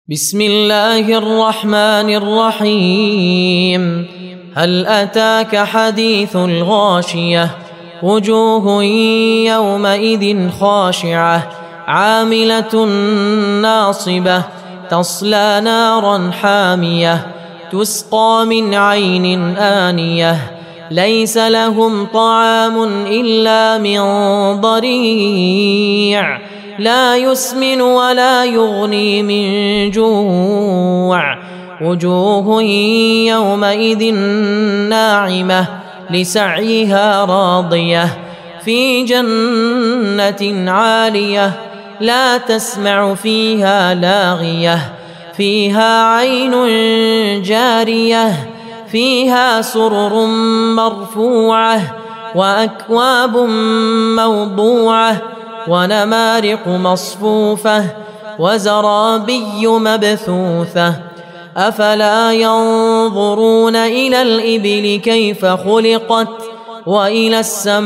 بسم الله الرحمن الرحيم. هل أتاك حديث الغاشية؟ وجوه يومئذ خاشعة عاملة ناصبة تصلى نارا حامية تسقى من عين آنية ليس لهم طعام إلا من ضريع لا يسمن ولا يغني من جوع. وجوه يومئذ ناعمة لسعيها راضية في جنة عالية لا تسمع فيها لاغية فيها عين جارية فيها سرر مرفوعة وأكواب موضوعة ونمارق مصفوفة وزرابي مبثوثة. أفلا ينظرون إلى الإبل كيف خلقت وإلى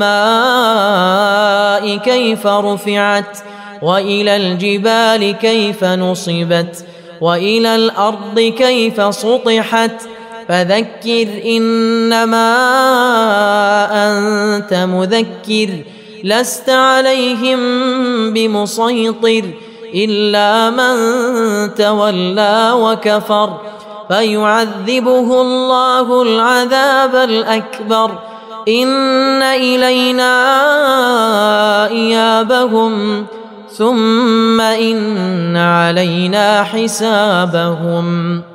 السماء كيف رفعت وإلى الجبال كيف نصبت وإلى الأرض كيف سطحت. فذكر إنما أنت مذكر لست عليهم بمسيطر إلا من تولى وكفر فيعذبه الله العذاب الأكبر. إن إلينا إيابهم ثم إن علينا حسابهم.